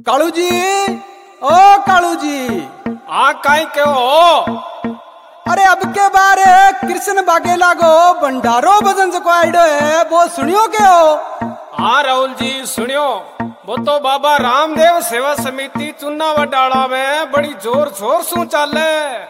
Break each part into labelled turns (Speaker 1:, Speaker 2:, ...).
Speaker 1: कालू जी, ओ कालू जी।
Speaker 2: आ काई के हो?
Speaker 1: अरे अब के बारे कृष्ण बागेला को भंडारो भजन जो आइडो है वो सुनियो के हो?
Speaker 2: हाँ राहुल जी सुनियो। वो तो बाबा रामदेव सेवा समिति चुना वडाला में बड़ी जोर शोर सु चाले।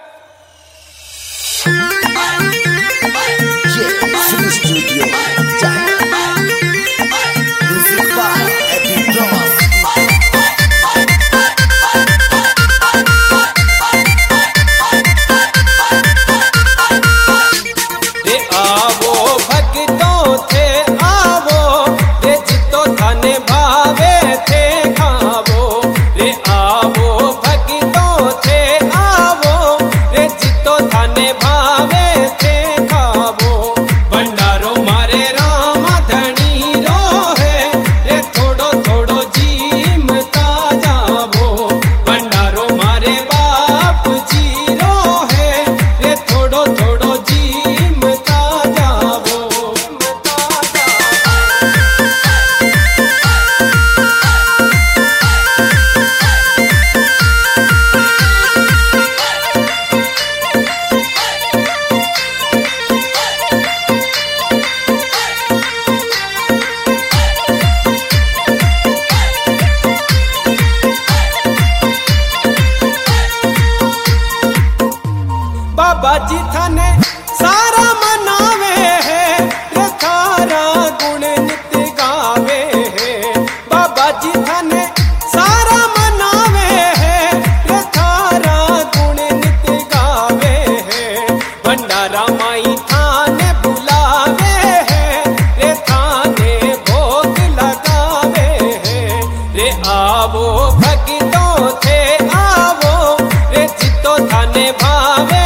Speaker 2: बाबा जी थाने सारा मनावे है, ये थारा गुण नित्य गावे है। बाबा जी थाने सारा मनावे है, ये थारा गुण नित्य गावे है। भंडारा माई थाने बुलावे है, रे थाने भोग लगावे है। रे आवो भक्तों थे आवो, रे चित्तो थाने भावे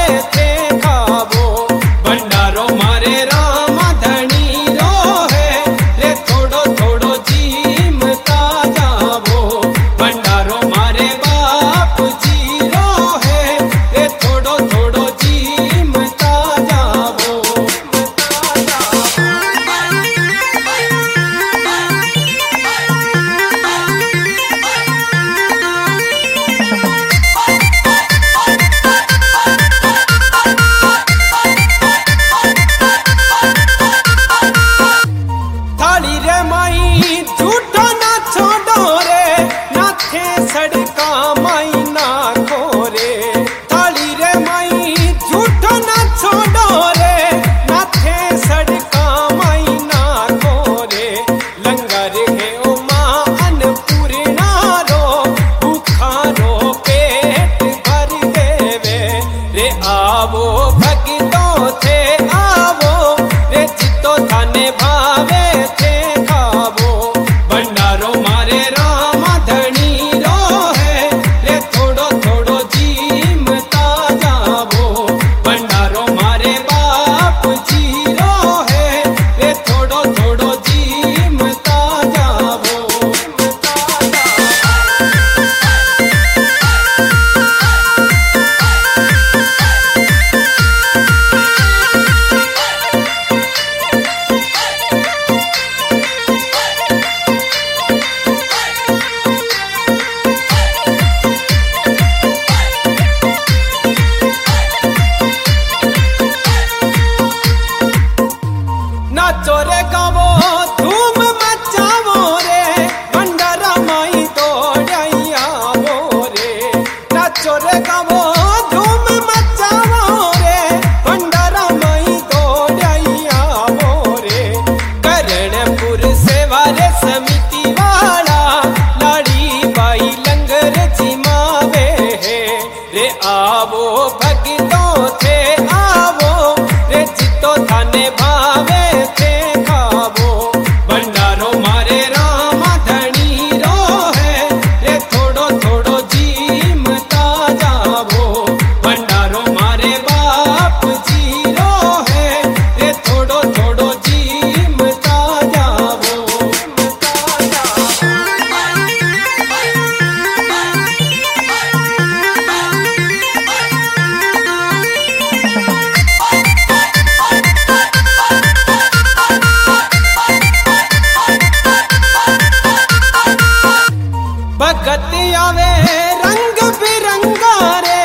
Speaker 1: भगत आवे रंग बिरंगा रे